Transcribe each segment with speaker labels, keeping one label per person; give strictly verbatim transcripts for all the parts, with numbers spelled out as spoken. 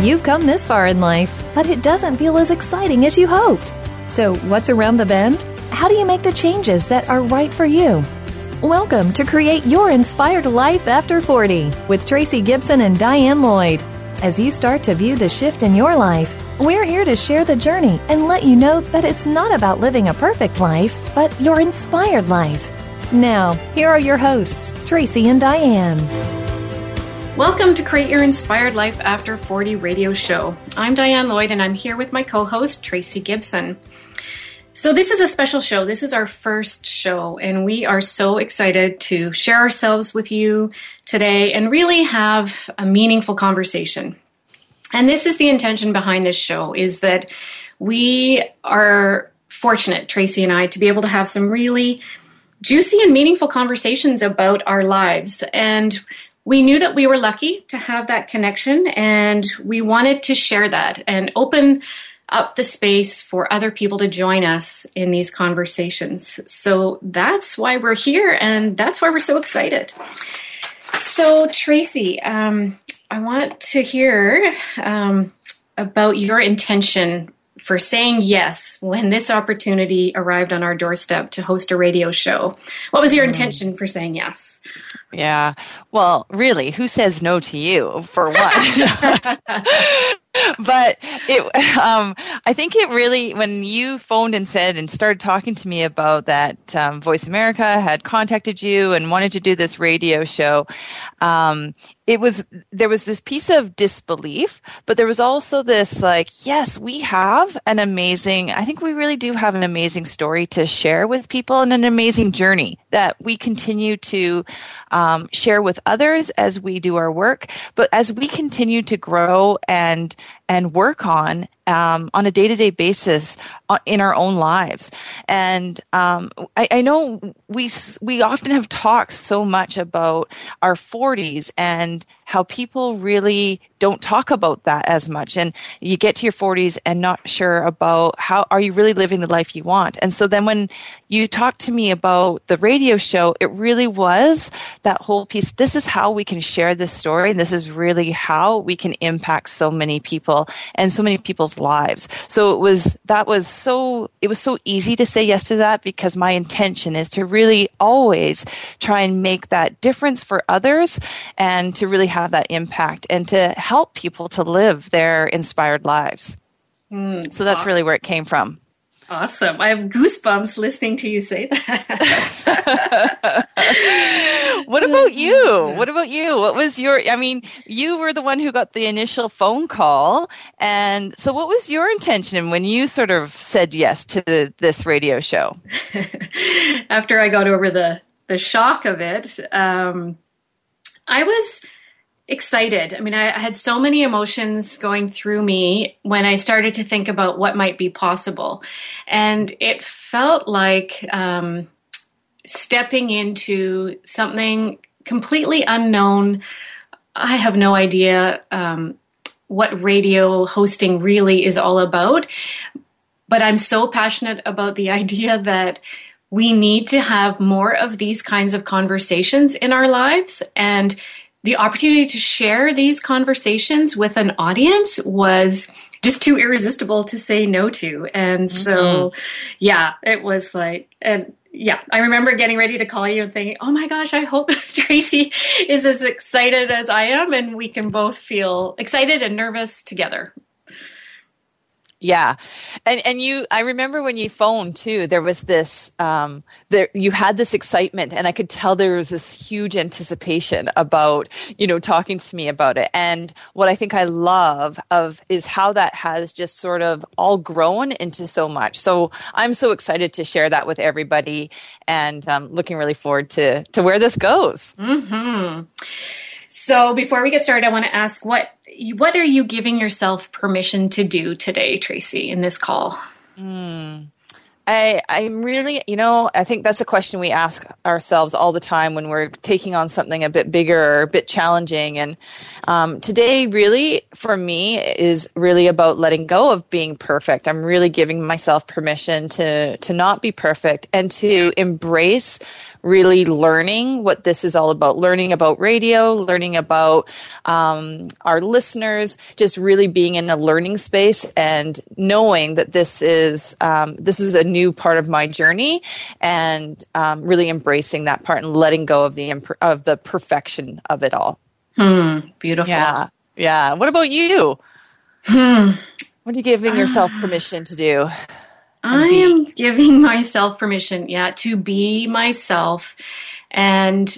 Speaker 1: You've come this far in life, but it doesn't feel as exciting as you hoped. So what's around the bend? How do you make the changes that are right for you? Welcome to Create Your Inspired Life After forty with Tracy Gibson and Diane Lloyd. As you start to view the shift in your life, we're here to share the journey and let you know that it's not about living a perfect life, but your inspired life. Now, here are your hosts, Tracy and Diane.
Speaker 2: Welcome to Create Your Inspired Life After forty radio show. I'm Diane Lloyd, and I'm here with my co-host, Tracy Gibson. So this is a special show. This is our first show, and we are so excited to share ourselves with you today and really have a meaningful conversation. And this is the intention behind this show, is that we are fortunate, Tracy and I, to be able to have some really juicy and meaningful conversations about our lives. And we knew that we were lucky to have that connection, and we wanted to share that and open up the space for other people to join us in these conversations. So that's why we're here, and that's why we're so excited. So Tracy, um, I want to hear um, about your intention for saying yes when this opportunity arrived on our doorstep to host a radio show. What was your intention for saying yes?
Speaker 3: Yeah, well, really, who says no to you, for one? But it, um, I think it really, when you phoned and said and started talking to me about that, um, Voice America had contacted you and wanted to do this radio show, um, it was, there was this piece of disbelief, but there was also this like, yes, we have an amazing, I think we really do have an amazing story to share with people and an amazing journey that we continue to um, share with others as we do our work. But as we continue to grow and and work on um, on a day-to-day basis in our own lives. And um, I, I know we we often have talked so much about our forties and how people really don't talk about that as much. And you get to your forties and not sure about how are you really living the life you want. And so then when you talked to me about the radio show, it really was that whole piece. This is how we can share this story. And this is really how we can impact so many people and so many people's lives. So it was, that was so, it was so easy to say yes to that, because my intention is to really always try and make that difference for others and to really have that impact and to help people to live their inspired lives. Mm, so that's really where it came from.
Speaker 2: Awesome. I have goosebumps listening to you say that.
Speaker 3: What about you? What about you? What was your, I mean, you were the one who got the initial phone call. And so what was your intention when you sort of said yes to the, this radio show?
Speaker 2: After I got over the, the shock of it, um, I was excited. I mean, I, I had so many emotions going through me when I started to think about what might be possible. And it felt like um, stepping into something completely unknown. I have no idea um, what radio hosting really is all about, but I'm so passionate about the idea that we need to have more of these kinds of conversations in our lives, and the opportunity to share these conversations with an audience was just too irresistible to say no to. And mm-hmm. so, yeah, it was like, and yeah, I remember getting ready to call you and thinking, oh my gosh, I hope Tracy is as excited as I am, and we can both feel excited and nervous together.
Speaker 3: Yeah. And and you, I remember when you phoned too, there was this, um, there, you had this excitement, and I could tell there was this huge anticipation about, you know, talking to me about it. And what I think I love of is how that has just sort of all grown into so much. So I'm so excited to share that with everybody, and um, looking really forward to, to where this goes.
Speaker 2: Mm-hmm. So before we get started, I want to ask, what what are you giving yourself permission to do today, Tracy, in this call?
Speaker 3: Mm. I, I'm really, you know, I think that's a question we ask ourselves all the time when we're taking on something a bit bigger or a bit challenging. And um, today really, for me, is really about letting go of being perfect. I'm really giving myself permission to to not be perfect and to embrace really learning what this is all about, learning about radio, learning about um, our listeners, just really being in a learning space and knowing that this is um, this is a new part of my journey, and um, really embracing that part and letting go of the imp- of the perfection of it all.
Speaker 2: Hmm. Beautiful.
Speaker 3: Yeah. Yeah. What about you?
Speaker 2: Hmm.
Speaker 3: What are you giving yourself permission to do?
Speaker 2: I am giving myself permission, yeah, to be myself and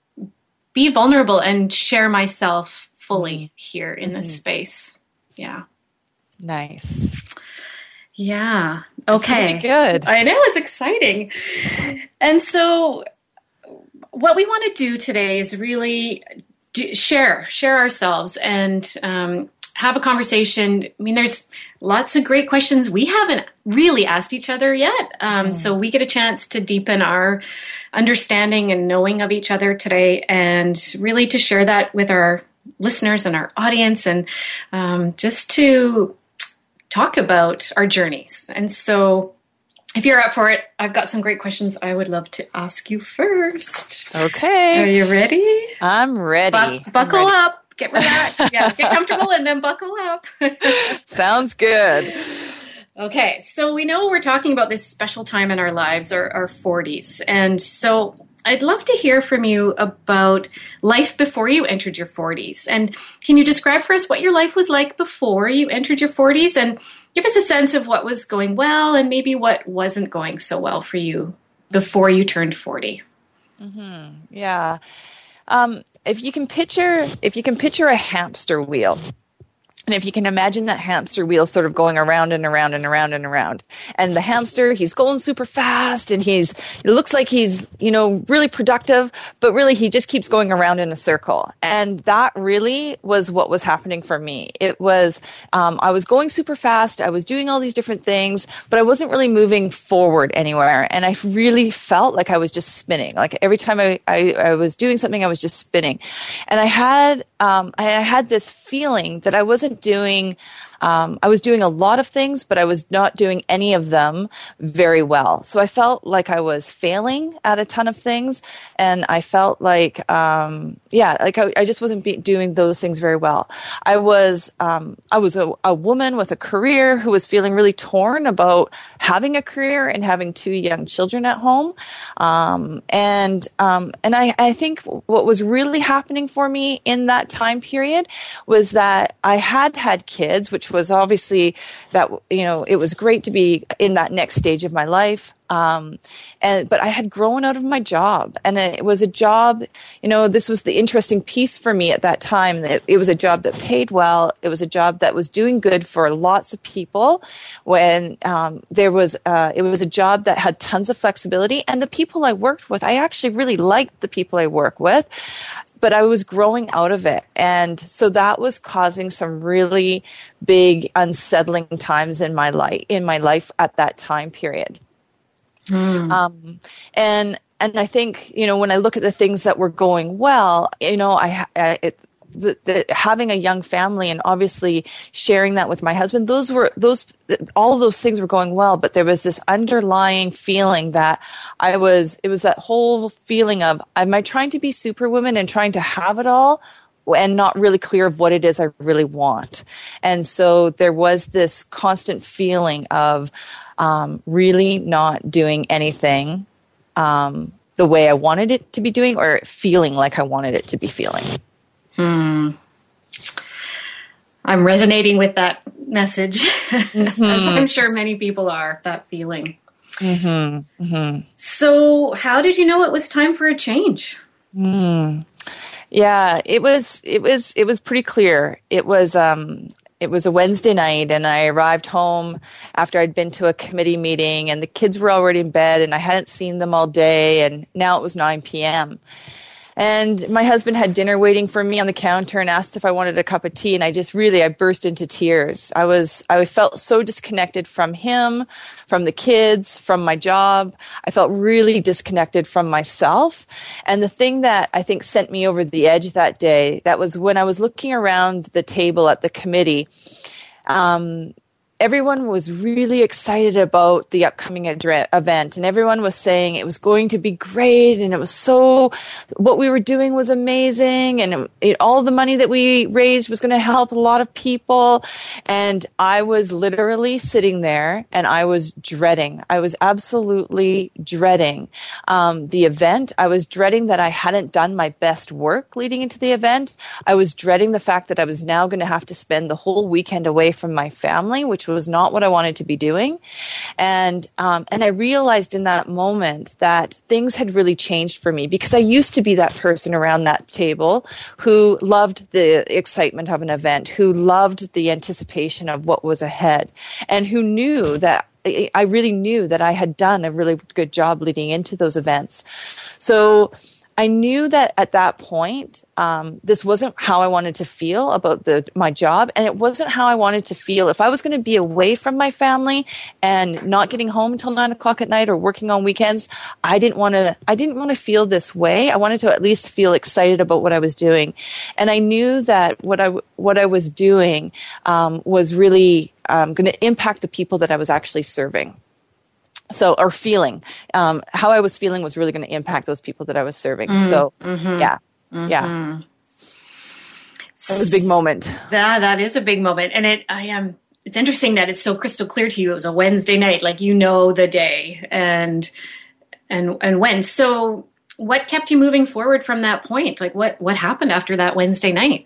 Speaker 2: be vulnerable and share myself fully mm-hmm. here in mm-hmm. this space. Yeah.
Speaker 3: Nice.
Speaker 2: Yeah. Okay.
Speaker 3: Good.
Speaker 2: I know, it's exciting. And so what we want to do today is really do, share, share ourselves and um, have a conversation. I mean, there's lots of great questions we haven't really asked each other yet. Um, mm. So we get a chance to deepen our understanding and knowing of each other today, and really to share that with our listeners and our audience, and um, just to talk about our journeys. And so if you're up for it, I've got some great questions I would love to ask you first.
Speaker 3: Okay.
Speaker 2: Are you ready?
Speaker 3: I'm ready.
Speaker 2: Bu- buckle
Speaker 3: I'm ready.
Speaker 2: up. Get relaxed. Yeah, get comfortable and then buckle up.
Speaker 3: Sounds good.
Speaker 2: Okay, so we know we're talking about this special time in our lives, our, our forties. And so I'd love to hear from you about life before you entered your forties. And can you describe for us what your life was like before you entered your forties, and give us a sense of what was going well and maybe what wasn't going so well for you before you turned forty?
Speaker 3: Mm-hmm. Yeah. Um, if you can picture, if you can picture a hamster wheel, and if you can imagine that hamster wheel sort of going around and around and around and around, and the hamster, he's going super fast, and he's, it looks like he's, you know, really productive, but really he just keeps going around in a circle. And that really was what was happening for me. It was, um, I was going super fast, I was doing all these different things, but I wasn't really moving forward anywhere. And I really felt like I was just spinning. Like every time I, I, I was doing something, I was just spinning. And I had, um, I had this feeling that I wasn't doing um, I was doing a lot of things, but I was not doing any of them very well. So I felt like I was failing at a ton of things, and I felt like um, yeah like I, I just wasn't be- doing those things very well. I was um, I was a, a woman with a career who was feeling really torn about having a career and having two young children at home, um, and um, and I, I think what was really happening for me in that time period was that I had had kids, which was obviously that, you know, it was great to be in that next stage of my life. Um, and, but I had grown out of my job, and it was a job, you know, this was the interesting piece for me at that time, that it was a job that paid well. It was a job that was doing good for lots of people, when, um, there was, uh, it was a job that had tons of flexibility, and the people I worked with, I actually really liked the people I work with, but I was growing out of it. And so that was causing some really big unsettling times in my life, in my life at that time period. Mm. Um, and, and I think, you know, when I look at the things that were going well, you know, I, I it, the, the, having a young family and obviously sharing that with my husband, those were, those, all of those things were going well, but there was this underlying feeling that I was, it was that whole feeling of, am I trying to be superwoman and trying to have it all, and not really clear of what it is I really want? And so there was this constant feeling of um, really not doing anything um, the way I wanted it to be doing, or feeling like I wanted it to be feeling.
Speaker 2: Hmm. I'm resonating with that message, mm-hmm. as I'm sure many people are, that feeling.
Speaker 3: Mm-hmm. Mm-hmm.
Speaker 2: So how did you know it was time for a change?
Speaker 3: Mm. Yeah, it was, it was, it was pretty clear. It was, um, it was a Wednesday night, and I arrived home after I'd been to a committee meeting, and the kids were already in bed, and I hadn't seen them all day, and now it was nine p.m. And my husband had dinner waiting for me on the counter and asked if I wanted a cup of tea. And I just really, I burst into tears. I was, I felt so disconnected from him, from the kids, from my job. I felt really disconnected from myself. And the thing that I think sent me over the edge that day, that was when I was looking around the table at the committee. Um, everyone was really excited about the upcoming adre- event, and everyone was saying it was going to be great, and it was so, what we were doing was amazing, and it, it, all the money that we raised was going to help a lot of people. And I was literally sitting there, and I was dreading. I was absolutely dreading um, the event. I was dreading that I hadn't done my best work leading into the event. I was dreading the fact that I was now going to have to spend the whole weekend away from my family, which was not what I wanted to be doing. And um, and I realized in that moment that things had really changed for me, because I used to be that person around that table who loved the excitement of an event, who loved the anticipation of what was ahead, and who knew that I really knew that I had done a really good job leading into those events. So I knew that at that point, um, this wasn't how I wanted to feel about the my job, and it wasn't how I wanted to feel if I was going to be away from my family and not getting home until nine o'clock at night or working on weekends. I didn't want to. I didn't want to feel this way. I wanted to at least feel excited about what I was doing, and I knew that what I what I was doing um, was really um, going to impact the people that I was actually serving. So, or feeling, um, how I was feeling was really going to impact those people that I was serving. Mm-hmm. So, mm-hmm. yeah, mm-hmm. yeah. It was a big moment.
Speaker 2: That, that is a big moment. And it, I am, it's interesting that it's so crystal clear to you. It was a Wednesday night, like, you know, the day and, and, and when. So what kept you moving forward from that point? Like what, what happened after that Wednesday night?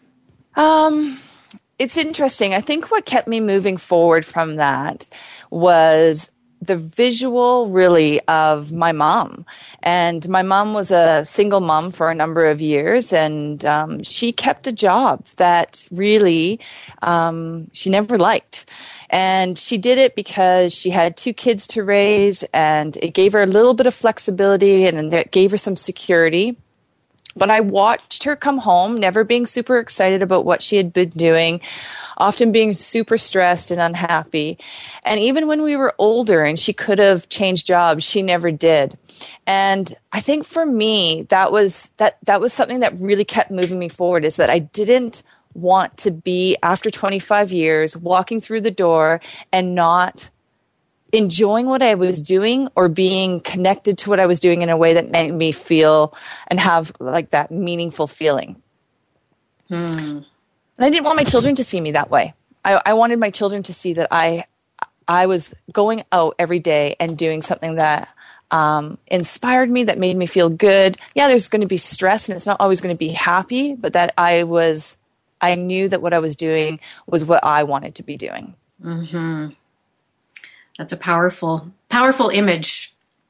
Speaker 3: Um, it's interesting. I think what kept me moving forward from that was the visual, really, of my mom. And my mom was a single mom for a number of years, and um, she kept a job that really um, she never liked. And she did it because she had two kids to raise, and it gave her a little bit of flexibility, and it gave her some security. But I watched her come home, never being super excited about what she had been doing, often being super stressed and unhappy. And even when we were older and she could have changed jobs, she never did. And I think for me, that was that that was something that really kept moving me forward, is that I didn't want to be, after twenty-five years, walking through the door and not enjoying what I was doing or being connected to what I was doing in a way that made me feel and have like that meaningful feeling. Hmm. And I didn't want my children to see me that way. I, I wanted my children to see that I, I was going out every day and doing something that um, inspired me, that made me feel good. Yeah, there's going to be stress and it's not always going to be happy, but that I was, I knew that what I was doing was what I wanted to be doing.
Speaker 2: Mm-hmm. That's a powerful, powerful image.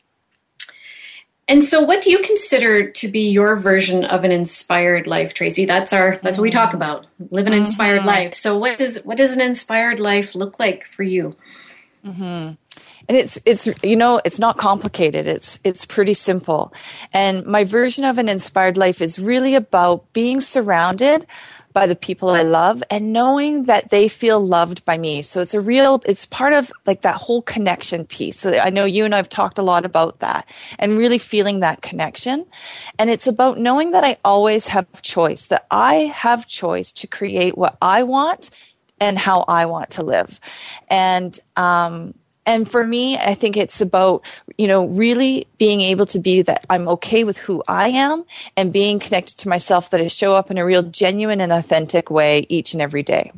Speaker 2: And so what do you consider to be your version of an inspired life, Tracy? That's our, that's what we talk about, live an inspired mm-hmm. life. So what does, what does an inspired life look like for you?
Speaker 3: Mm-hmm. And it's, it's, you know, it's not complicated. It's, it's pretty simple. And my version of an inspired life is really about being surrounded by the people I love and knowing that they feel loved by me. So it's a real, it's part of like that whole connection piece. So I know you and I've talked a lot about that and really feeling that connection. And it's about knowing that I always have choice, that I have choice to create what I want and how I want to live. And, um, And for me, I think it's about, you know, really being able to be that I'm okay with who I am and being connected to myself, that I show up in a real genuine and authentic way each and every day.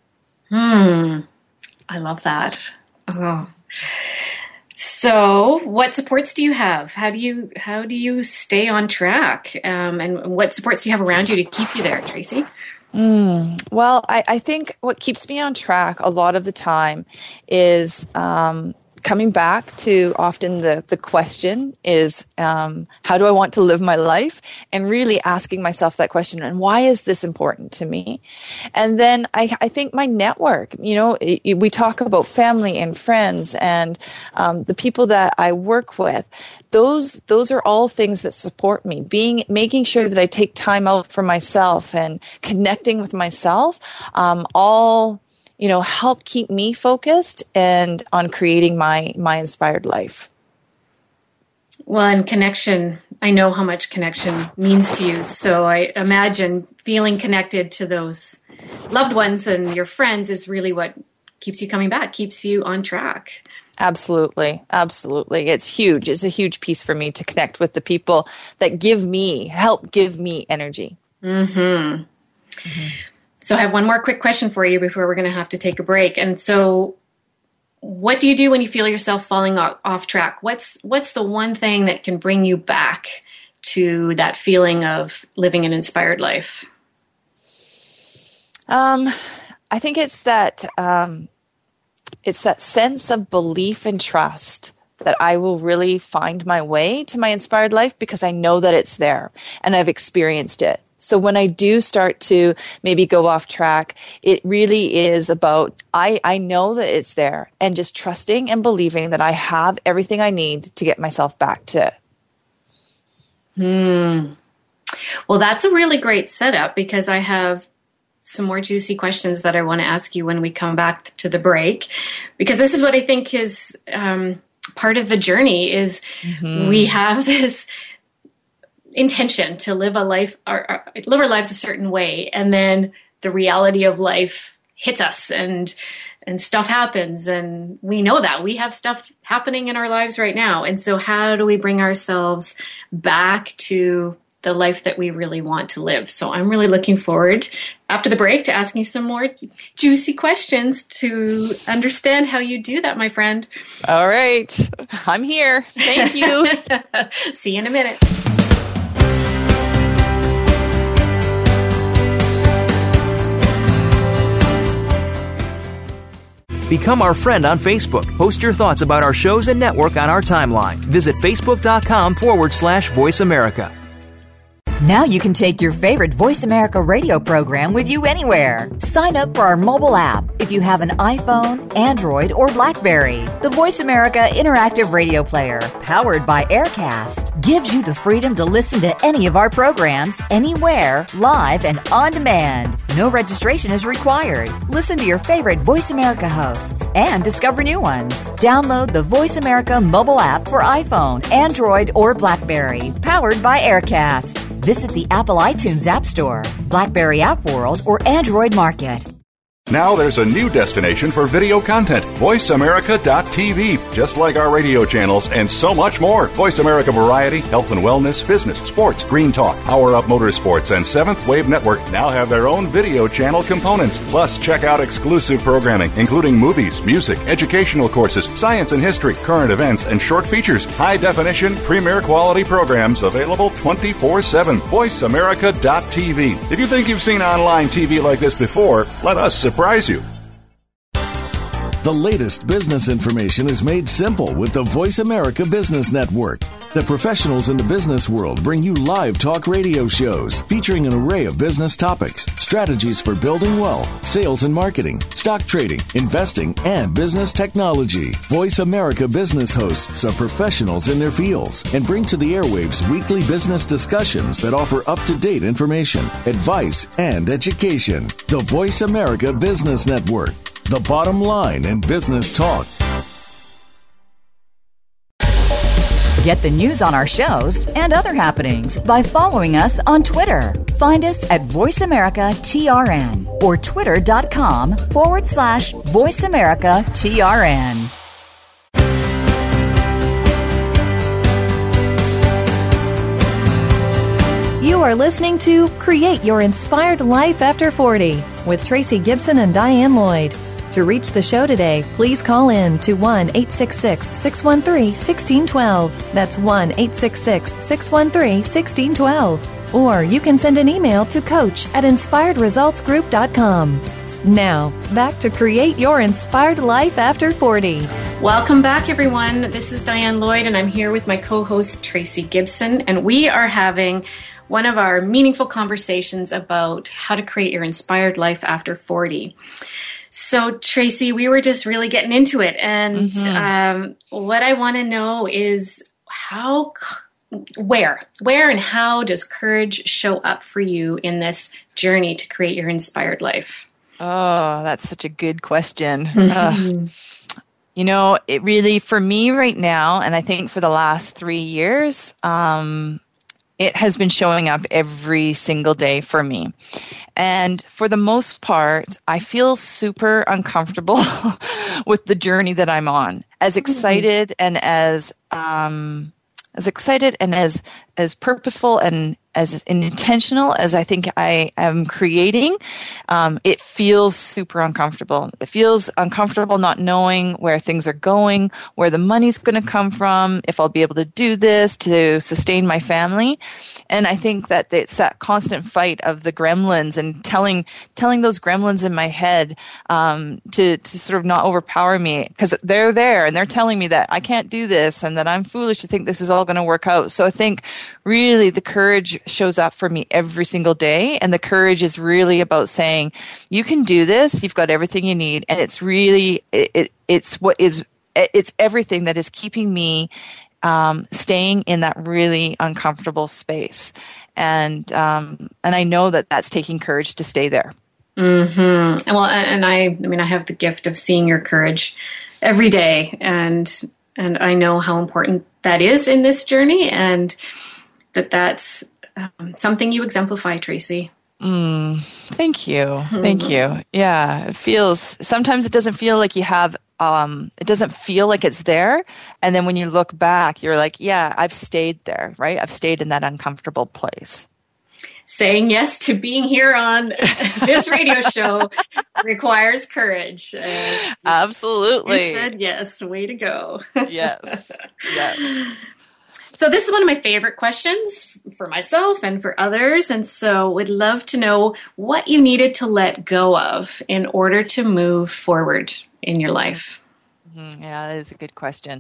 Speaker 2: Hmm. I love that. Oh. So what supports do you have? How do you, how do you stay on track? Um, and what supports do you have around you to keep you there, Tracy?
Speaker 3: Mm, well, I, I think what keeps me on track a lot of the time is um, coming back to often the, the question is, um, how do I want to live my life? And really asking myself that question, and why is this important to me? And then I, I think my network, you know, it, we talk about family and friends and um, the people that I work with. Those those are all things that support me. Being making sure that I take time out for myself and connecting with myself, um, all you know, help keep me focused and on creating my my inspired life.
Speaker 2: Well, and connection, I know how much connection means to you. So I imagine feeling connected to those loved ones and your friends is really what keeps you coming back, keeps you on track.
Speaker 3: Absolutely. Absolutely. It's huge. It's a huge piece for me to connect with the people that give me, help give me energy.
Speaker 2: Mm-hmm. Mm-hmm. So I have one more quick question for you before we're going to have to take a break. And so what do you do when you feel yourself falling off, off track? What's what's the one thing that can bring you back to that feeling of living an inspired life?
Speaker 3: Um, I think it's that um, it's that sense of belief and trust that I will really find my way to my inspired life because I know that it's there and I've experienced it. So when I do start to maybe go off track, it really is about, I, I know that it's there and just trusting and believing that I have everything I need to get myself back to it.
Speaker 2: Hmm. Well, that's a really great setup because I have some more juicy questions that I want to ask you when we come back to the break, because this is what I think is um, part of the journey is mm-hmm. we have this intention to live a life, or, or live our lives a certain way, and then the reality of life hits us, and and stuff happens, and we know that we have stuff happening in our lives right now. And so, how do we bring ourselves back to the life that we really want to live? So, I'm really looking forward after the break to asking you some more juicy questions to understand how you do that, my friend.
Speaker 3: All right, I'm here. Thank you.
Speaker 2: See you in a minute.
Speaker 4: Become our friend on Facebook. Post your thoughts about our shows and network on our timeline. Visit facebook.com forward slash Voice America.
Speaker 5: Now you can take your favorite Voice America radio program with you anywhere. Sign up for our mobile app if you have an iPhone, Android, or BlackBerry. The Voice America Interactive Radio Player, powered by Aircast, gives you the freedom to listen to any of our programs, anywhere, live and on demand. No registration is required. Listen to your favorite Voice America hosts and discover new ones. Download the Voice America mobile app for iPhone, Android, or BlackBerry, powered by Aircast. Visit the Apple iTunes App Store, BlackBerry App World, or Android Market.
Speaker 6: Now there's a new destination for video content, voice america dot t v. Just like our radio channels and so much more. Voice America Variety, Health and Wellness, Business, Sports, Green Talk, Power Up Motorsports, and Seventh Wave Network now have their own video channel components. Plus, check out exclusive programming, including movies, music, educational courses, science and history, current events, and short features. High-definition, premier quality programs available twenty-four seven. voice america dot t v. If you think you've seen online T V like this before, let us surprise you.
Speaker 7: The latest business information is made simple with the Voice America Business Network. The professionals in the business world bring you live talk radio shows featuring an array of business topics, strategies for building wealth, sales and marketing, stock trading, investing, and business technology. Voice America Business hosts are professionals in their fields and bring to the airwaves weekly business discussions that offer up-to-date information, advice, and education. The Voice America Business Network. The bottom line in business talk.
Speaker 5: Get the news on our shows and other happenings by following us on Twitter. Find us at Voice America T R N or twitter.com forward slash Voice America T R N.
Speaker 1: You are listening to Create Your Inspired Life After forty with Tracy Gibson and Diane Lloyd. To reach the show today, please call in to one eight six six, six one three, one six one two. That's one eight six six, six one three, one six one two. Or you can send an email to coach at inspired results group dot com. Now, back to Create Your Inspired Life After forty.
Speaker 2: Welcome back, everyone. This is Diane Lloyd, and I'm here with my co-host, Tracy Gibson, and we are having one of our meaningful conversations about how to create your inspired life after forty. So, Tracy, we were just really getting into it. And mm-hmm. um, what I want to know is how, where, where and how does courage show up for you in this journey to create your inspired life?
Speaker 3: Oh, that's such a good question.
Speaker 2: Mm-hmm.
Speaker 3: Uh, you know, it really, for me right now, and I think for the last three years, um, it has been showing up every single day for me. And for the most part, I feel super uncomfortable with the journey that I'm on. As excited and as um, as excited and as as purposeful and as intentional as I think I am creating, um, it feels super uncomfortable. It feels uncomfortable not knowing where things are going, where the money's going to come from, if I'll be able to do this to sustain my family. And I think that it's that constant fight of the gremlins and telling telling those gremlins in my head um, to, to sort of not overpower me, because they're there and they're telling me that I can't do this and that I'm foolish to think this is all going to work out. So I think really the courage shows up for me every single day. And the courage is really about saying, you can do this. You've got everything you need. And it's really, it, it, it's what is, it's everything that is keeping me um, staying in that really uncomfortable space. And, um, and I know that that's taking courage to stay there.
Speaker 2: Mm-hmm. Well, and I, I mean, I have the gift of seeing your courage every day. And, and I know how important that is in this journey, and that that's um, something you exemplify, Tracy.
Speaker 3: Mm, thank you. Mm-hmm. Thank you. Yeah. It feels, sometimes it doesn't feel like you have, um, it doesn't feel like it's there. And then when you look back, you're like, yeah, I've stayed there, right? I've stayed in that uncomfortable place.
Speaker 2: Saying yes to being here on this radio show requires courage. Uh,
Speaker 3: Absolutely.
Speaker 2: You said yes. Way to go.
Speaker 3: Yes. Yes.
Speaker 2: So this is one of my favorite questions for myself and for others. And so would love to know what you needed to let go of in order to move forward in your life.
Speaker 3: Mm-hmm. Yeah, that is a good question.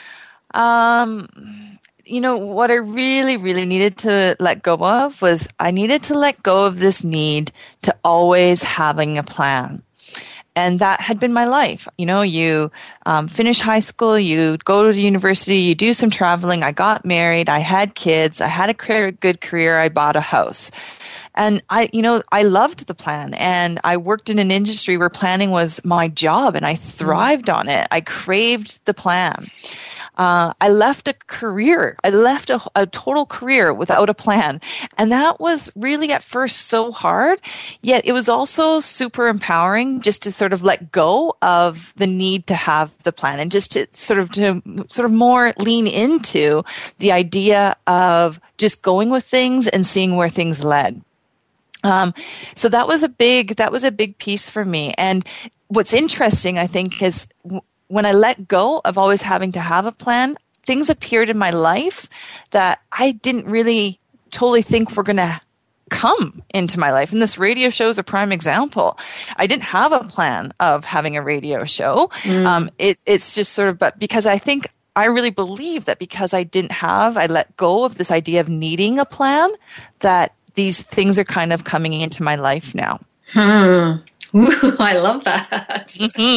Speaker 3: Um, you know, what I really, really needed to let go of was I needed to let go of this need to always having a plan. And that had been my life. You know, you um, finish high school, you go to the university, you do some traveling. I got married, I had kids, I had a career, good career, I bought a house. And I, you know, I loved the plan, and I worked in an industry where planning was my job, and I thrived on it. I craved the plan. Uh, I left a career. I left a, a total career without a plan. And that was really at first so hard, yet it was also super empowering just to sort of let go of the need to have the plan and just to sort of, to sort of more lean into the idea of just going with things and seeing where things led. Um, so that was a big, that was a big piece for me. And what's interesting, I think, is w- when I let go of always having to have a plan, things appeared in my life that I didn't really totally think were going to come into my life. And this radio show is a prime example. I didn't have a plan of having a radio show. Mm. Um, it, it's just sort of, but because I think I really believe that because I didn't have, I let go of this idea of needing a plan, that these things are kind of coming into my life now.
Speaker 2: Hmm. Ooh, I love that.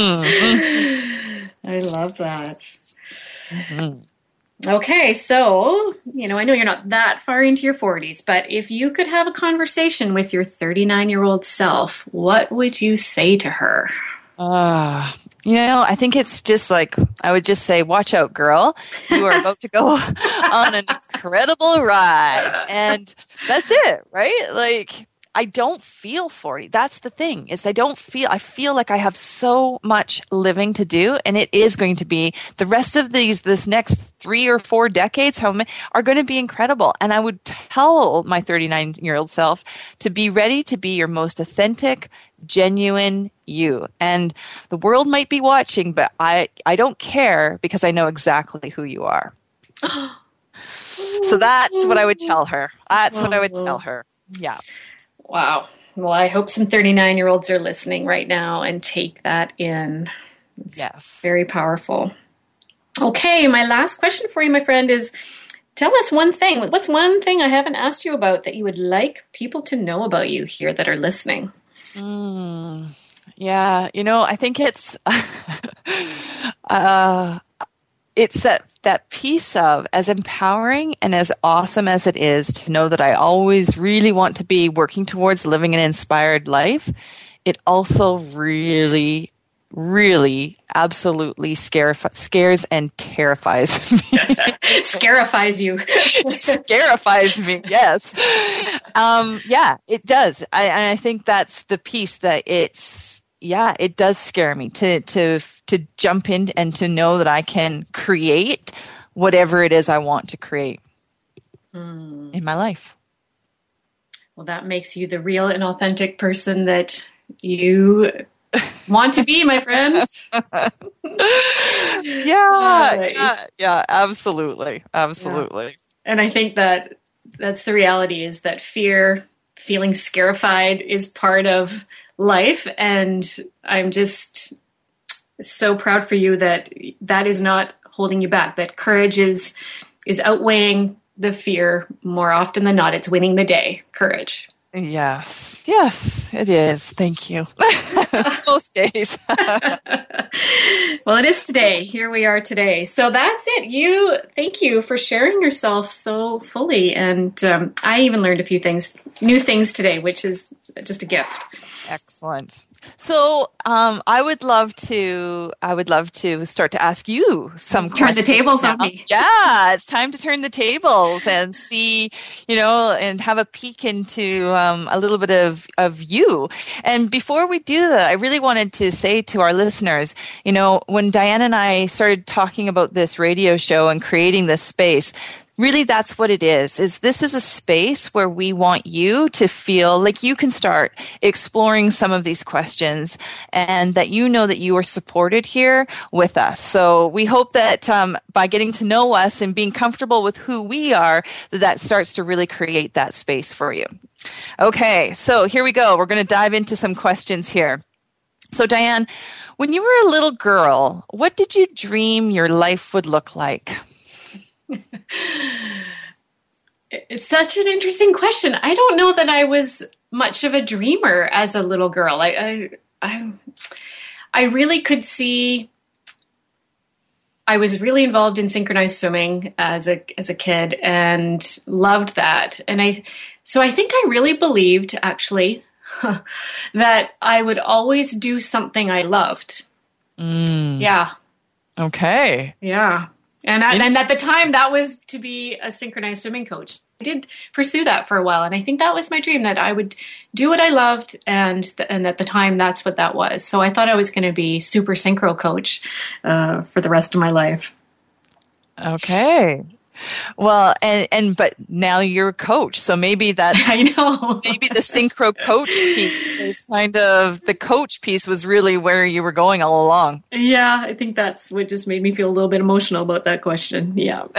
Speaker 3: Mm-hmm.
Speaker 2: I love that. Mm-hmm. Okay, so, you know, I know you're not that far into your forties, but if you could have a conversation with your thirty-nine-year-old self, what would you say to her?
Speaker 3: Uh, you know, I think it's just like, I would just say, watch out, girl. You are about to go on an incredible ride. And that's it, right? Like, I don't feel forty. That's the thing, is I don't feel, I feel like I have so much living to do, and it is going to be, the rest of these, this next three or four decades how many, are going to be incredible. And I would tell my thirty-nine-year-old self to be ready to be your most authentic, genuine you. And the world might be watching, but I, I don't care, because I know exactly who you are. So that's what I would tell her. That's what I would tell her. Yeah.
Speaker 2: Wow. Well, I hope some thirty-nine-year-olds are listening right now and take that in. It's
Speaker 3: yes.
Speaker 2: Very powerful. Okay, my last question for you, my friend, is tell us one thing. What's one thing I haven't asked you about that you would like people to know about you here that are listening?
Speaker 3: Mm, yeah, you know, I think it's uh, it's that that piece of, as empowering and as awesome as it is to know that I always really want to be working towards living an inspired life, it also really really absolutely scare, scares and terrifies me.
Speaker 2: Scarifies you.
Speaker 3: Scarifies me, yes. Um, yeah, it does. I, and I think that's the piece that it's, yeah, it does scare me to, to, to jump in and to know that I can create whatever it is I want to create mm. in my life.
Speaker 2: Well, that makes you the real and authentic person that you want to be, my friend.
Speaker 3: yeah, uh, yeah, yeah, absolutely, absolutely.
Speaker 2: Yeah. And I think that that's the reality, is that fear, feeling scarified is part of life. And I'm just so proud for you that that is not holding you back, that courage is is outweighing the fear more often than not. It's winning the day. Courage.
Speaker 3: Yes. Yes, it is. Thank you. Most days.
Speaker 2: Well, it is today. Here we are today. So that's it. You, thank you for sharing yourself so fully. And um, I even learned a few things, new things today, which is just a gift.
Speaker 3: Excellent. So um, I would love to. I would love to start to ask you some
Speaker 2: turn
Speaker 3: questions.
Speaker 2: Turn the tables
Speaker 3: now.
Speaker 2: on me.
Speaker 3: Yeah, it's time to turn the tables and see, you know, and have a peek into um, a little bit of of you. And before we do that, I really wanted to say to our listeners, you know, when Diane and I started talking about this radio show and creating this space, really, that's what it is, is this is a space where we want you to feel like you can start exploring some of these questions and that you know that you are supported here with us. So we hope that um, by getting to know us and being comfortable with who we are, that that starts to really create that space for you. Okay, so here we go. We're going to dive into some questions here. So Diane, when you were a little girl, what did you dream your life would look like?
Speaker 2: It's such an interesting question. I don't know that I was much of a dreamer as a little girl. I, I, I, I really could see. I was really involved in synchronized swimming as a as a kid and loved that. And I, so I think I really believed actually that I would always do something I loved.
Speaker 3: Mm.
Speaker 2: Yeah.
Speaker 3: Okay.
Speaker 2: Yeah. And, I, and at the time, that was to be a synchronized swimming coach. I did pursue that for a while, and I think that was my dream, that I would do what I loved, and th- and at the time, that's what that was. So I thought I was going to be super synchro coach uh, for the rest of my life.
Speaker 3: Okay. Well, and, and but now you're a coach, so maybe that
Speaker 2: I know
Speaker 3: maybe the synchro coach piece is kind of the coach piece was really where you were going all along.
Speaker 2: Yeah, I think that's what just made me feel a little bit emotional about that question. Yeah.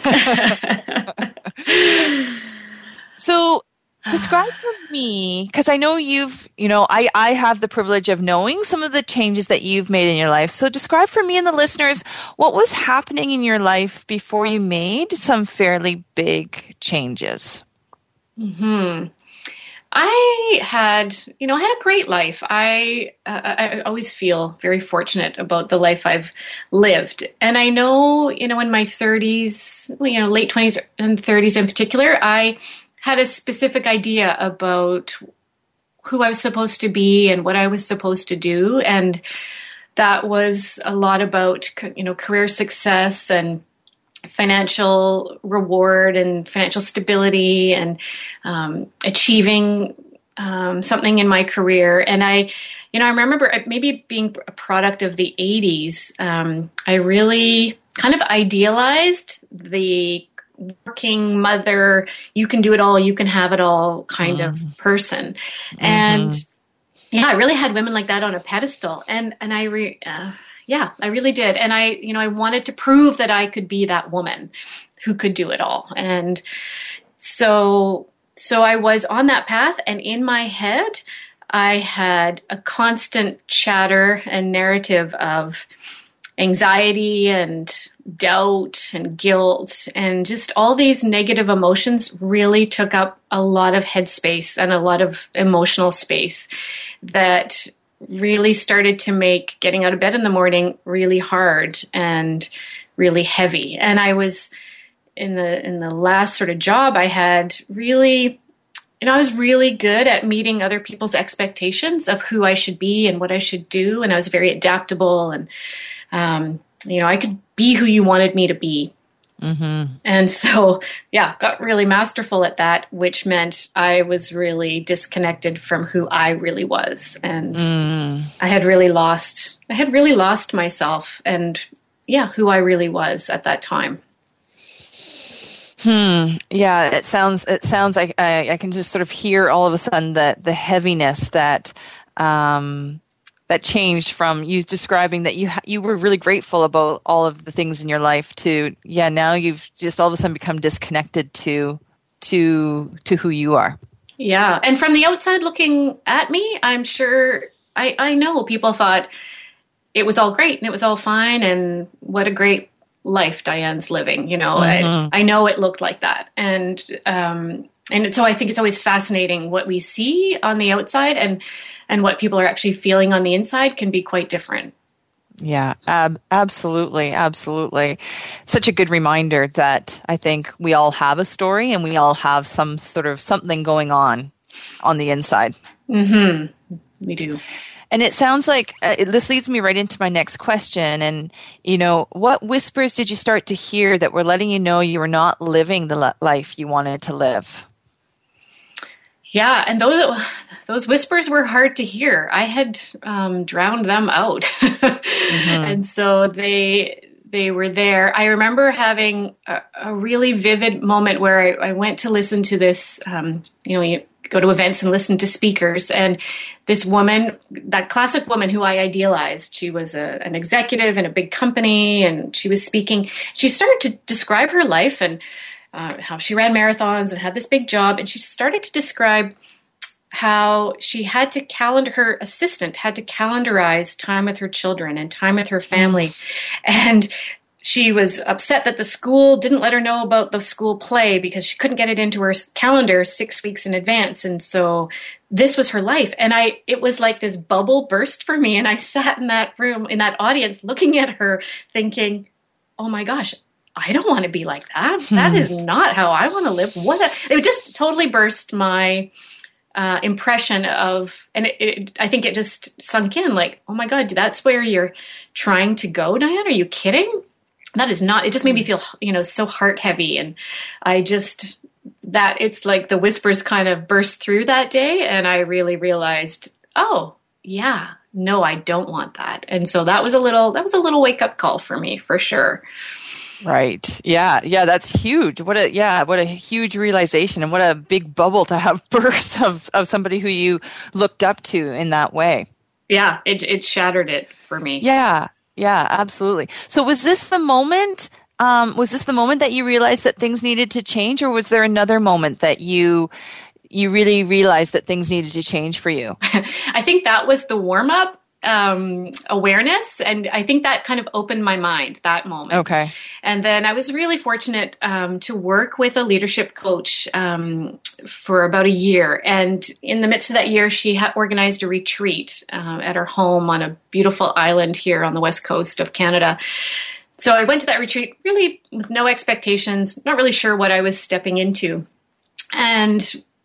Speaker 3: So describe for me, because I know you've, you know, I, I have the privilege of knowing some of the changes that you've made in your life. So describe for me and the listeners, what was happening in your life before you made some fairly big changes?
Speaker 2: Hmm. I had, you know, I had a great life. I, uh, I always feel very fortunate about the life I've lived. And I know, you know, in my thirties, you know, late twenties and thirties in particular, I had a specific idea about who I was supposed to be and what I was supposed to do. And that was a lot about, you know, career success and financial reward and financial stability and um, achieving um, something in my career. And I, you know, I remember maybe being a product of the eighties, um, I really kind of idealized the working mother, you can do it all, you can have it all kind mm. of person. Mm-hmm. And yeah, I really had women like that on a pedestal. And, and I, re, uh, yeah, I really did. And I, you know, I wanted to prove that I could be that woman who could do it all. And so, so I was on that path, and in my head, I had a constant chatter and narrative of anxiety and doubt and guilt, and just all these negative emotions really took up a lot of headspace and a lot of emotional space that really started to make getting out of bed in the morning really hard and really heavy. And I was in the in the last sort of job I had really you know, I was really good at meeting other people's expectations of who I should be and what I should do. And I was very adaptable, and, um, you know, I could be who you wanted me to be. Mm-hmm. And so, yeah, got really masterful at that, which meant I was really disconnected from who I really was. And mm. I had really lost, I had really lost myself and, yeah, who I really was at that time.
Speaker 3: Hmm. Yeah, it sounds, it sounds like I, I can just sort of hear all of a sudden that the heaviness that, um, that changed from you describing that you ha- you were really grateful about all of the things in your life to, yeah, now you've just all of a sudden become disconnected to to to who you are.
Speaker 2: Yeah. And from the outside looking at me, I'm sure I, I know people thought it was all great and it was all fine and what a great life Diane's living. You know, mm-hmm. I, I know it looked like that. And um, and so I think it's always fascinating what we see on the outside and and what people are actually feeling on the inside can be quite different.
Speaker 3: Yeah, ab- absolutely. Absolutely. Such a good reminder that I think we all have a story and we all have some sort of something going on on the inside.
Speaker 2: Mm-hmm. We do.
Speaker 3: And it sounds like uh, it, this leads me right into my next question. And, you know, what whispers did you start to hear that were letting you know you were not living the le- life you wanted to live?
Speaker 2: Yeah, and those those whispers were hard to hear. I had um, drowned them out, mm-hmm. and so they they were there. I remember having a, a really vivid moment where I, I went to listen to this. Um, you know, you go to events and listen to speakers, and this woman, that classic woman who I idealized, she was a, an executive in a big company, and she was speaking. She started to describe her life and Uh, how she ran marathons and had this big job. And she started to describe how she had to calendar, her assistant had to calendarize time with her children and time with her family. And she was upset that the school didn't let her know about the school play because she couldn't get it into her calendar six weeks in advance. And so this was her life. And I, it was like this bubble burst for me. And I sat in that room, in that audience, looking at her thinking, oh my gosh, I don't want to be like that. That is not how I want to live. What a, it just totally burst my uh, impression of, and it, it, I think it just sunk in like, oh my God, that's where you're trying to go, Diane? Are you kidding? That is not, it just made me feel, you know, so heart heavy. And I just, that it's like the whispers kind of burst through that day. And I really realized, oh yeah, no, I don't want that. And so that was a little, that was a little wake up call for me for sure.
Speaker 3: Right. Yeah. Yeah. That's huge. What a, yeah. What a huge realization and what a big bubble to have burst of, of somebody who you looked up to in that way.
Speaker 2: Yeah. It, it shattered it for me.
Speaker 3: Yeah. Yeah, absolutely. So was this the moment, um, was this the moment that you realized that things needed to change, or was there another moment that you, you really realized that things needed to change for you?
Speaker 2: I think that was the warm up. Um, awareness. And I think that kind of opened my mind that moment.
Speaker 3: Okay.
Speaker 2: And then I was really fortunate um, to work with a leadership coach um, for about a year. And in the midst of that year, she had organized a retreat uh, at her home on a beautiful island here on the west coast of Canada. So I went to that retreat really with no expectations, not really sure what I was stepping into. And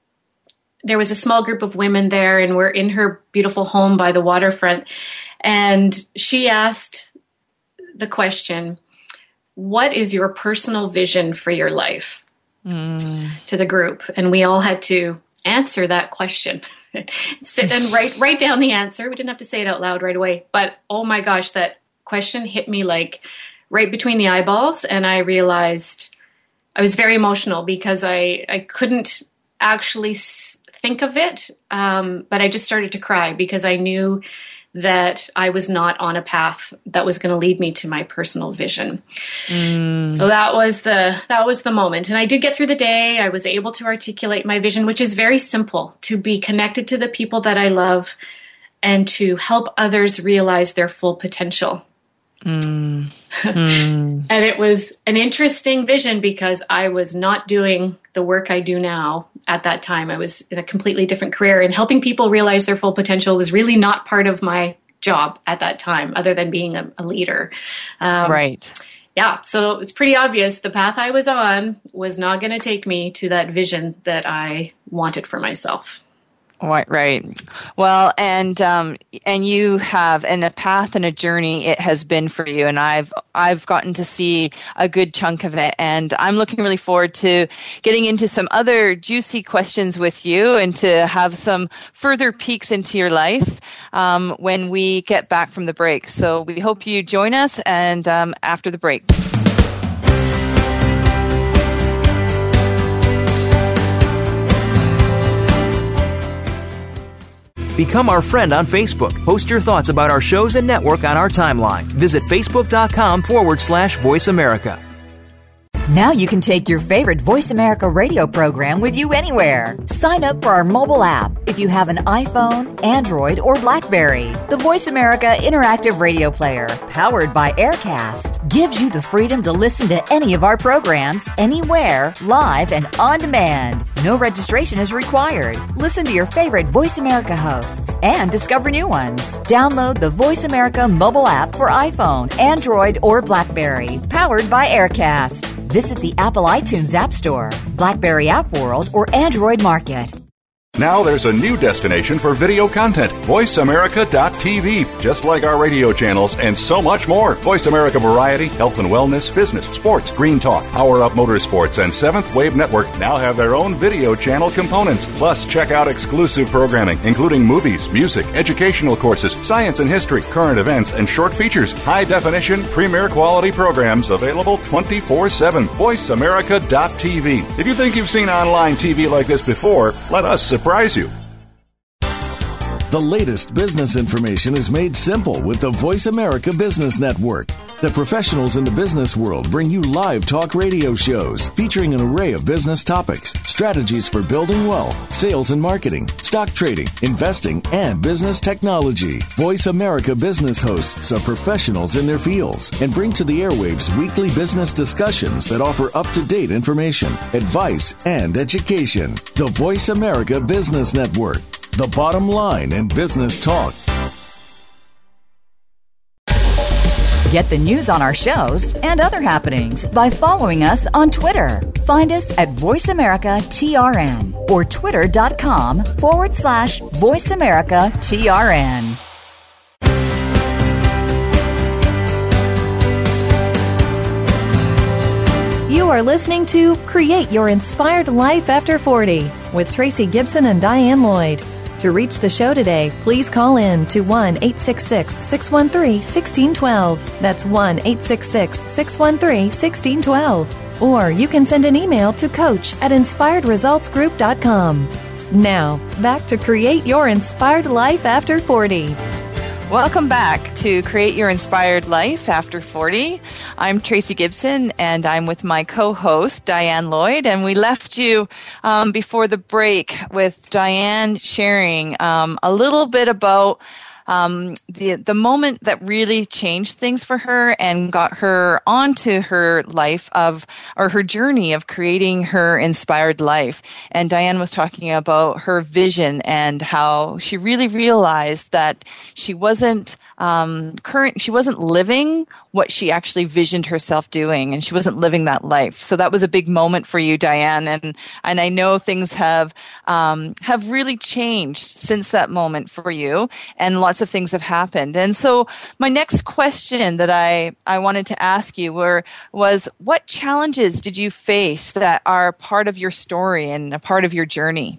Speaker 2: there was a small group of women there, and we're in her beautiful home by the waterfront. And she asked the question, what is your personal vision for your life? Mm. To the group. And we all had to answer that question. Sit and write, write down the answer. We didn't have to say it out loud right away. But oh my gosh, that question hit me like right between the eyeballs. And I realized I was very emotional because I, I couldn't actually think of it, um, but I just started to cry because I knew that I was not on a path that was going to lead me to my personal vision. Mm. So that was the that was the moment, and I did get through the day. I was able to articulate my vision, which is very simple: to be connected to the people that I love, and to help others realize their full potential. Mm. Mm. And it was an interesting vision because I was not doing the work I do now at that time. I was in a completely different career, and helping people realize their full potential was really not part of my job at that time, other than being a, a leader. Um,
Speaker 3: right.
Speaker 2: yeah, so it was pretty obvious the path I was on was not going to take me to that vision that I wanted for myself.
Speaker 3: Right, right. Well, and um, and you have, and a path and a journey it has been for you, and I've I've gotten to see a good chunk of it, and I'm looking really forward to getting into some other juicy questions with you, and to have some further peeks into your life um, when we get back from the break. So we hope you join us, and um, after the break.
Speaker 4: Become our friend on Facebook. Post your thoughts about our shows and network on our timeline. Visit facebook.com forward slash Voice America.
Speaker 5: Now you can take your favorite Voice America radio program with you anywhere. Sign up for our mobile app if you have an iPhone, Android, or BlackBerry. The Voice America Interactive Radio Player, powered by Aircast, gives you the freedom to listen to any of our programs, anywhere, live and on demand. No registration is required. Listen to your favorite Voice America hosts and discover new ones. Download the Voice America mobile app for iPhone, Android, or BlackBerry, powered by Aircast. Visit the Apple iTunes App Store, BlackBerry App World, or Android Market.
Speaker 6: Now there's a new destination for video content, voice america dot t v. Just like our radio channels and so much more. Voice America Variety, Health and Wellness, Business, Sports, Green Talk, Power Up Motorsports, and Seventh Wave Network now have their own video channel components. Plus, check out exclusive programming, including movies, music, educational courses, science and history, current events, and short features. High-definition, premier quality programs available twenty-four seven. voice america dot t v. If you think you've seen online T V like this before, let us surprise you.
Speaker 7: The latest business information is made simple with the Voice America Business Network. The professionals in the business world bring you live talk radio shows featuring an array of business topics, strategies for building wealth, sales and marketing, stock trading, investing, and business technology. Voice America Business hosts are professionals in their fields and bring to the airwaves weekly business discussions that offer up-to-date information, advice, and education. The Voice America Business Network. The bottom line in business talk.
Speaker 5: Get the news on our shows and other happenings by following us on Twitter. Find us at Voice America T R N or twitter.com forward slash Voice America T R N.
Speaker 1: You are listening to Create Your Inspired Life After forty with Tracy Gibson and Diane Lloyd. To reach the show today, please call in to one eight six six, six one three, one six one two. That's one eight six six, six one three, one six one two. Or you can send an email to coach at inspired results group dot com. Now, back to Create Your Inspired Life After forty.
Speaker 3: Welcome back to Create Your Inspired Life After forty. I'm Tracy Gibson, and I'm with my co-host, Diane Lloyd, and we left you um, before the break with Diane sharing um, a little bit about um, the the moment that really changed things for her and got her onto her life of, or her journey of creating her inspired life. And Diane was talking about her vision and how she really realized that she wasn't um, current, she wasn't living what she actually visioned herself doing, and she wasn't living that life. So that was a big moment for you, Diane, and and I know things have um, have really changed since that moment for you, and lots of things have happened. And so my next question that I I wanted to ask you were was what challenges did you face that are part of your story and a part of your journey?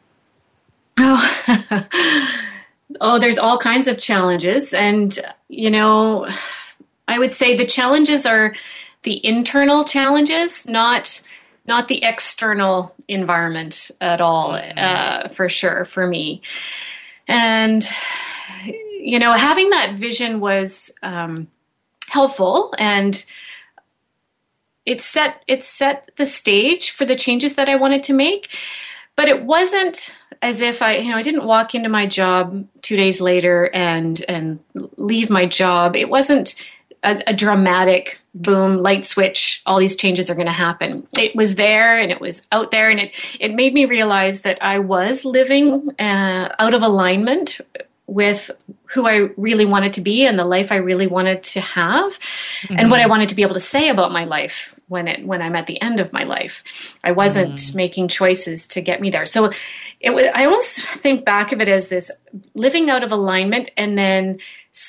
Speaker 2: Oh, oh, there's all kinds of challenges, and you know, I would say the challenges are the internal challenges, not not the external environment at all, uh, for sure, for me. And, you know, having that vision was um, helpful, and it set it set the stage for the changes that I wanted to make. But it wasn't as if I, you know, I didn't walk into my job two days later and and leave my job. It wasn't A, a dramatic boom, light switch, all these changes are going to happen. It was there and it was out there, and it, it made me realize that I was living uh, out of alignment with who I really wanted to be and the life I really wanted to have, mm-hmm. and what I wanted to be able to say about my life when it when I'm at the end of my life. I wasn't mm-hmm. making choices to get me there. So it was, I almost think back of it as this living out of alignment and then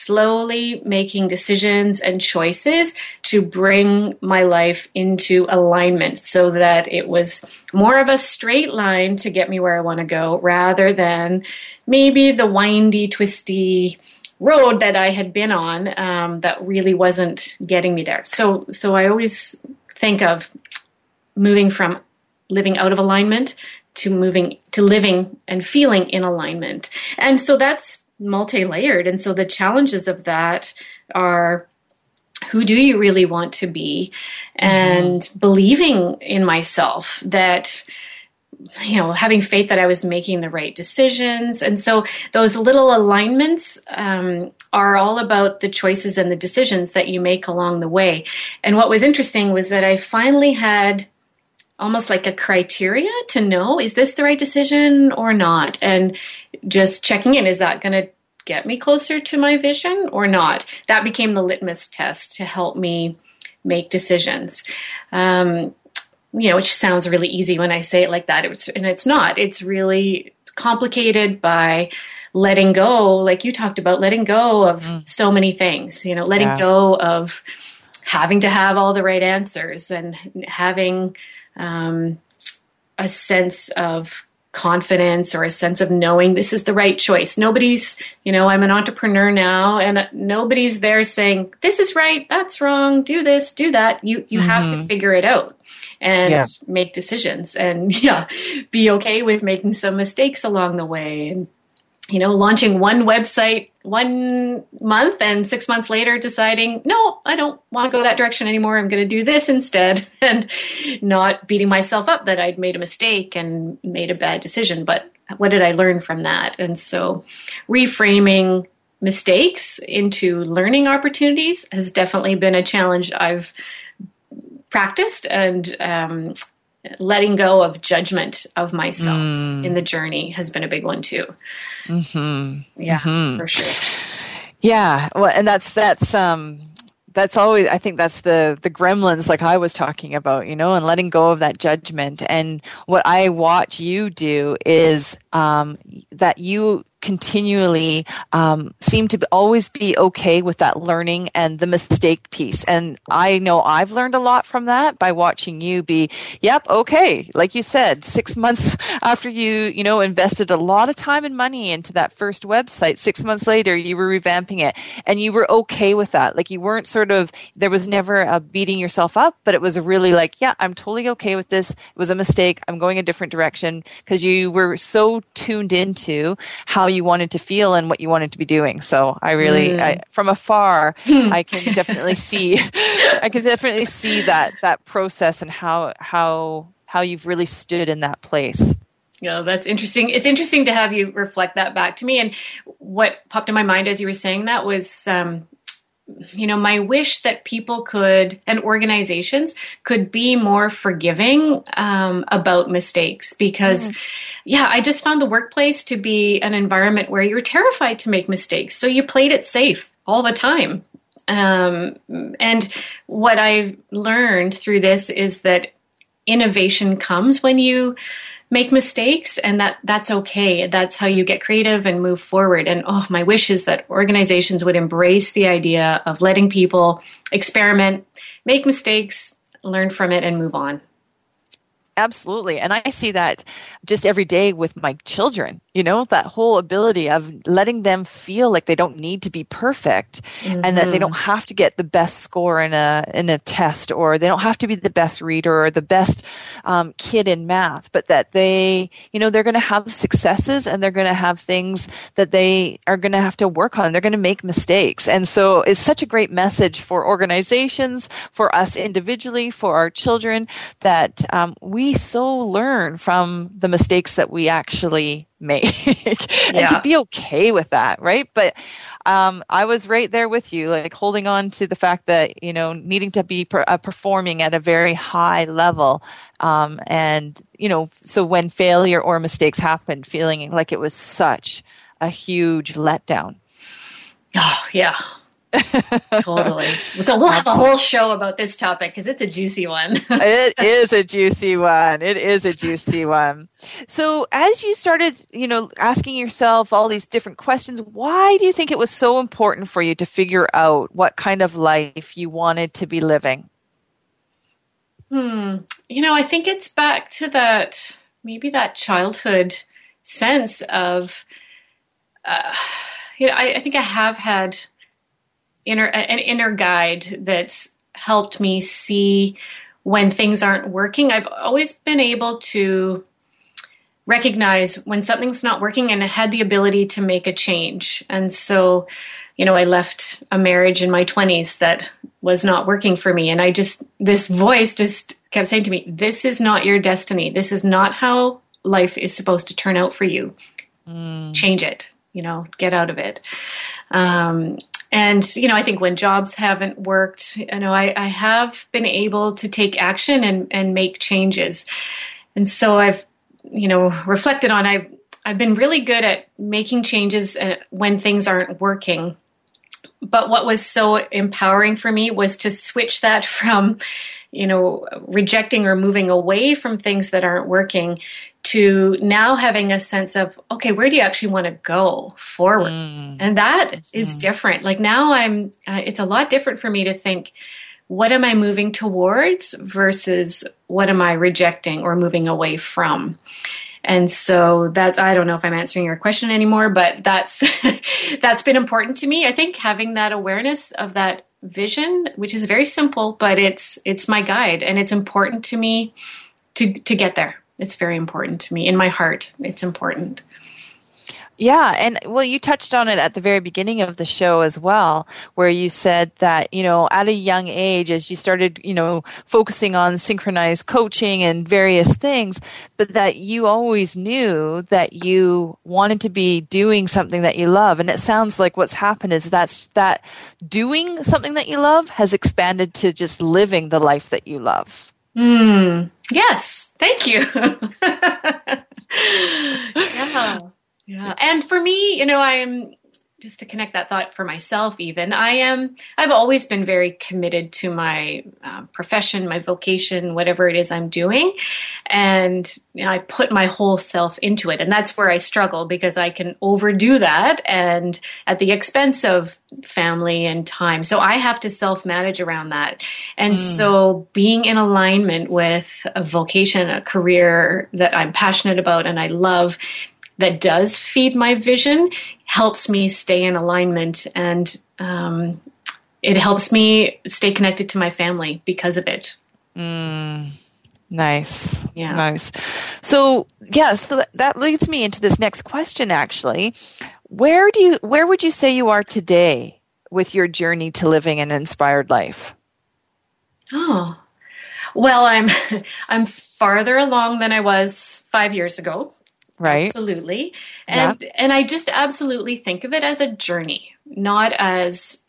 Speaker 2: slowly making decisions and choices to bring my life into alignment so that it was more of a straight line to get me where I want to go rather than maybe the windy, twisty road that I had been on um, that really wasn't getting me there. So, so I always think of moving from living out of alignment to moving to living and feeling in alignment. And so that's multi-layered. And so the challenges of that are, who do you really want to be? And mm-hmm. believing in myself, that, you know, having faith that I was making the right decisions. And so those little alignments um, are all about the choices and the decisions that you make along the way. And what was interesting was that I finally had almost like a criteria to know, is this the right decision or not? And just checking in, is that going to get me closer to my vision or not? That became the litmus test to help me make decisions. Um, you know, which sounds really easy when I say it like that. It was, and it's not. It's really complicated by letting go, like you talked about, letting go of mm. so many things, you know, letting yeah. go of having to have all the right answers and having um, a sense of confidence or a sense of knowing this is the right choice. Nobody's, you know, I'm an entrepreneur now and nobody's there saying, this is right, that's wrong, do this, do that. You, you mm-hmm. have to figure it out and yeah. make decisions and yeah, be okay with making some mistakes along the way. And, you know, launching one website one month and six months later deciding, no, I don't want to go that direction anymore. I'm going to do this instead, and not beating myself up that I'd made a mistake and made a bad decision. But what did I learn from that? And so reframing mistakes into learning opportunities has definitely been a challenge I've practiced, and um, letting go of judgment of myself mm. in the journey has been a big one too. Mm-hmm. Yeah, mm-hmm. for sure.
Speaker 3: Yeah. Well, and that's, that's, um, that's always, I think that's the, the gremlins like I was talking about, you know, and letting go of that judgment. And what I watch you do is, um, that you continually um, seem to always be okay with that learning and the mistake piece. And I know I've learned a lot from that by watching you be, yep, okay. Like you said, six months after you, you know, invested a lot of time and money into that first website, six months later, you were revamping it and you were okay with that. Like you weren't sort of, there was never a beating yourself up, but it was a really like, yeah, I'm totally okay with this. It was a mistake. I'm going a different direction, because you were so tuned into how you wanted to feel and what you wanted to be doing. So I really, mm. I, from afar, I can definitely see, I can definitely see that that process and how how how you've really stood in that place.
Speaker 2: Yeah, that's interesting. It's interesting to have you reflect that back to me. And what popped in my mind as you were saying that was, um, you know, my wish that people could, and organizations could be more forgiving um, about mistakes, because mm. yeah, I just found the workplace to be an environment where you're terrified to make mistakes. So you played it safe all the time. Um, and what I've learned through this is that innovation comes when you make mistakes, and that that's okay. That's how you get creative and move forward. And oh, my wish is that organizations would embrace the idea of letting people experiment, make mistakes, learn from it, and move on.
Speaker 3: Absolutely. And I see that just every day with my children, you know, that whole ability of letting them feel like they don't need to be perfect mm-hmm. and that they don't have to get the best score in a in a test, or they don't have to be the best reader or the best um, kid in math, but that they, you know, they're going to have successes and they're going to have things that they are going to have to work on. They're going to make mistakes. And so it's such a great message for organizations, for us individually, for our children, that um, we so learn from the mistakes that we actually make and yeah. to be okay with that, right? But um, I was right there with you, like holding on to the fact that, you know, needing to be per, uh, performing at a very high level. Um, and, you know, so when failure or mistakes happened, feeling like it was such a huge letdown.
Speaker 2: Oh, yeah. Totally. So we'll have a whole show about this topic because it's a juicy one.
Speaker 3: It is a juicy one. It is a juicy one. So as you started, you know, asking yourself all these different questions, why do you think it was so important for you to figure out what kind of life you wanted to be living?
Speaker 2: Hmm. You know, I think it's back to that, maybe that childhood sense of, uh, you know, I, I think I have had inner an inner guide that's helped me see when things aren't working. I've always been able to recognize when something's not working and I had the ability to make a change. And so, you know, I left a marriage in my twenties that was not working for me. And I just, this voice just kept saying to me, this is not your destiny. This is not how life is supposed to turn out for you. Mm. Change it, you know, get out of it. Um, And, you know, I think when jobs haven't worked, you know, I, I have been able to take action and, and make changes. And so I've, you know, reflected on, I've, I've been really good at making changes when things aren't working. But what was so empowering for me was to switch that from, you know, rejecting or moving away from things that aren't working to now having a sense of, okay, where do you actually want to go forward? Mm. And that mm. is different. Like now I'm, uh, it's a lot different for me to think, what am I moving towards versus what am I rejecting or moving away from? And so that's, I don't know if I'm answering your question anymore, but that's, that's been important to me. I think having that awareness of that vision, which is very simple, but it's, it's my guide and it's important to me to, to get there. It's very important to me. In my heart, it's important.
Speaker 3: Yeah. And well, you touched on it at the very beginning of the show as well, where you said that, you know, at a young age, as you started, you know, focusing on synchronized coaching and various things, but that you always knew that you wanted to be doing something that you love. And it sounds like what's happened is that's that doing something that you love has expanded to just living the life that you love.
Speaker 2: Mm, yes. Thank you. yeah. Yeah. And for me, you know, I am, just to connect that thought for myself even, I am, I've always been very committed to my uh, profession, my vocation, whatever it is I'm doing. And you know, I put my whole self into it. And that's where I struggle because I can overdo that and at the expense of family and time. So I have to self-manage around that. And mm. so being in alignment with a vocation, a career that I'm passionate about and I love, that does feed my vision, helps me stay in alignment, and um, it helps me stay connected to my family because of it.
Speaker 3: Mm, nice.
Speaker 2: Yeah.
Speaker 3: Nice. So, yeah, so that, that leads me into this next question, actually. Where do you, where would you say you are today with your journey to living an inspired life?
Speaker 2: Oh, well, I'm, I'm farther along than I was five years ago.
Speaker 3: Right.
Speaker 2: Absolutely. And yeah. and I just absolutely think of it as a journey, not as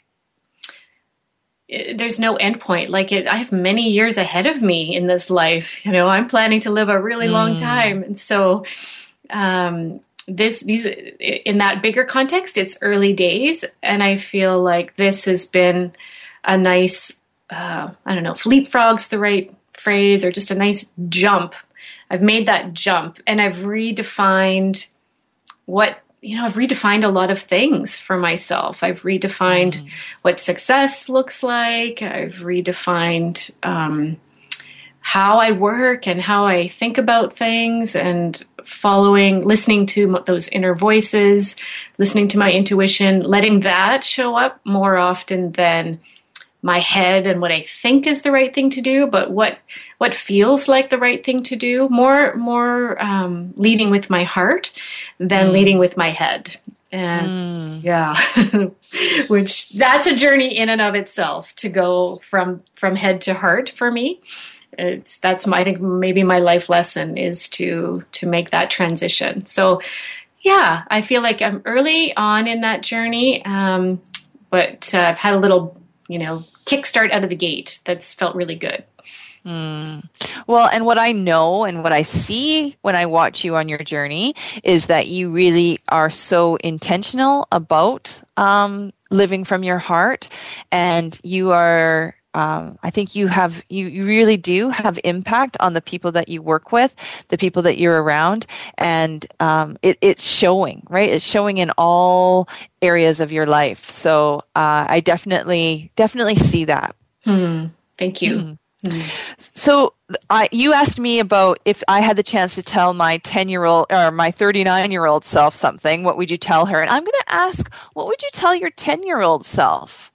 Speaker 2: there's no end point. Like it, I have many years ahead of me in this life. You know, I'm planning to live a really mm. long time. And so um, this, these, in that bigger context, it's early days. And I feel like this has been a nice, uh, I don't know if leapfrog's the right phrase or just a nice jump. I've made that jump and I've redefined what, you know, I've redefined a lot of things for myself. I've redefined mm. what success looks like. I've redefined um, how I work and how I think about things and following, listening to those inner voices, listening to my intuition, letting that show up more often than my head and what I think is the right thing to do, but what what feels like the right thing to do, more more um, leading with my heart than mm. leading with my head. And mm. yeah, which that's a journey in and of itself to go from from head to heart for me. It's that's my I think maybe my life lesson is to to make that transition. So yeah, I feel like I'm early on in that journey, um, but uh, I've had a little, you know, kickstart out of the gate. That's felt really good.
Speaker 3: Mm. Well, and what I know and what I see when I watch you on your journey is that you really are so intentional about um, living from your heart, and you are Um, I think you have, you, you really do have impact on the people that you work with, the people that you're around, and um, it, it's showing, right? It's showing in all areas of your life. So uh, I definitely, definitely see that.
Speaker 2: Hmm. Thank you.
Speaker 3: Mm-hmm. Hmm. So I, you asked me about if I had the chance to tell my ten-year-old or my thirty-nine-year-old self something, what would you tell her? And I'm going to ask, what would you tell your ten-year-old self?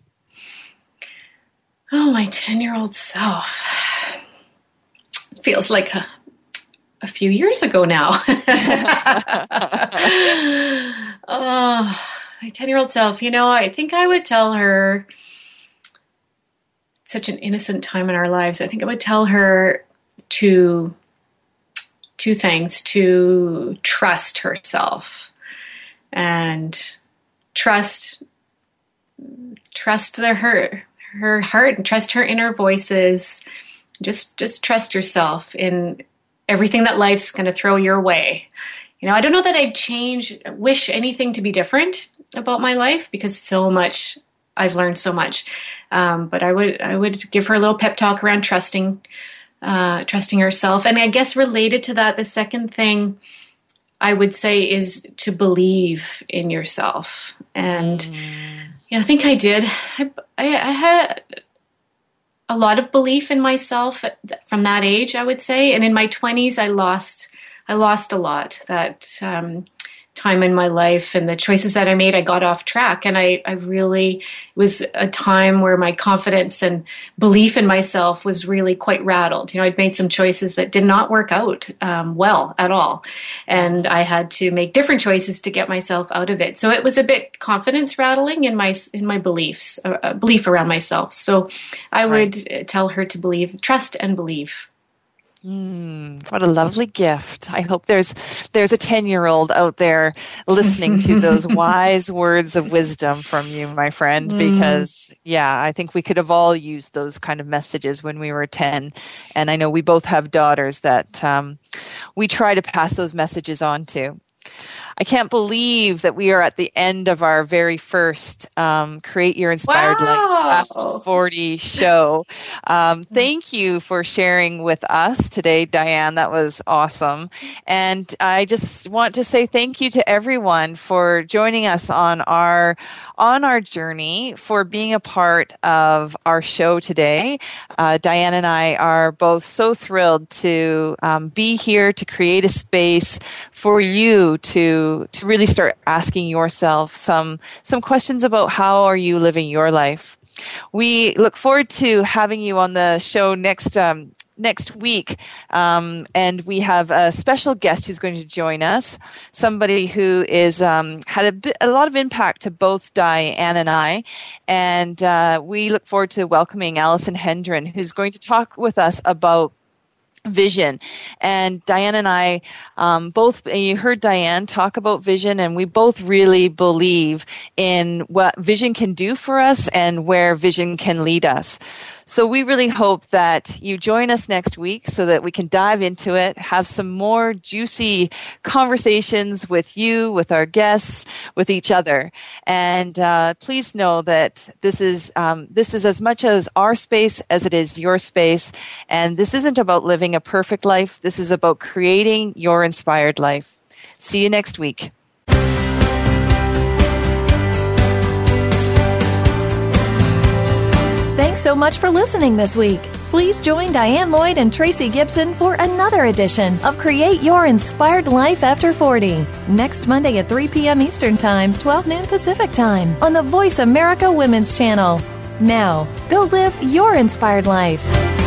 Speaker 2: Oh, my ten-year-old self. Feels like a, a few years ago now. Oh, my ten-year-old self. You know, I think I would tell her, such an innocent time in our lives, I think I would tell her to, two things, to trust herself and trust, trust the her. her heart and trust her inner voices. Just, just trust yourself in everything that life's going to throw your way. You know, I don't know that I'd change, wish anything to be different about my life because so much, I've learned so much. Um, but I would, I would give her a little pep talk around trusting, uh, trusting herself. And I guess related to that, the second thing I would say is to believe in yourself. And, mm. you know, I think I did. I, I, I had a lot of belief in myself at, from that age, I would say. And in my twenties, I lost, I lost a lot. That um, time in my life and the choices that I made, I got off track. And I, I really, it was a time where my confidence and belief in myself was really quite rattled. You know, I'd made some choices that did not work out um, well at all. And I had to make different choices to get myself out of it. So it was a bit confidence rattling in my, in my beliefs, uh, belief around myself. So I would right. tell her to believe, trust and believe.
Speaker 3: Mm, what a lovely gift. I hope there's there's a ten-year-old out there listening to those wise words of wisdom from you, my friend, mm. because, yeah, I think we could have all used those kind of messages when we were ten. And I know we both have daughters that um, we try to pass those messages on to. I can't believe that we are at the end of our very first um, Create Your Inspired
Speaker 2: wow.
Speaker 3: Life After forty show. Um, thank you for sharing with us today, Diane. That was awesome. And I just want to say thank you to everyone for joining us on our on our journey, for being a part of our show today. Uh, Diane and I are both so thrilled to um, be here to create a space for you to to really start asking yourself some some questions about how are you living your life. We look forward to having you on the show next um, next week, um, and we have a special guest who's going to join us, somebody who is um, had a, bit, a lot of impact to both Diane and I, and uh, we look forward to welcoming Allison Hendren, who's going to talk with us about vision. And Diane and I um, both, and you heard Diane talk about vision, and we both really believe in what vision can do for us and where vision can lead us. So we really hope that you join us next week so that we can dive into it, have some more juicy conversations with you, with our guests, with each other. And uh, please know that this is um, this is as much as our space as it is your space. And this isn't about living a perfect life. This is about creating your inspired life. See you next week.
Speaker 1: Thanks so much for listening this week. Please join Diane Lloyd and Tracy Gibson for another edition of Create Your Inspired Life After forty. Next Monday at three p.m. Eastern Time, twelve noon Pacific Time on the Voice America Women's Channel. Now, go live your inspired life.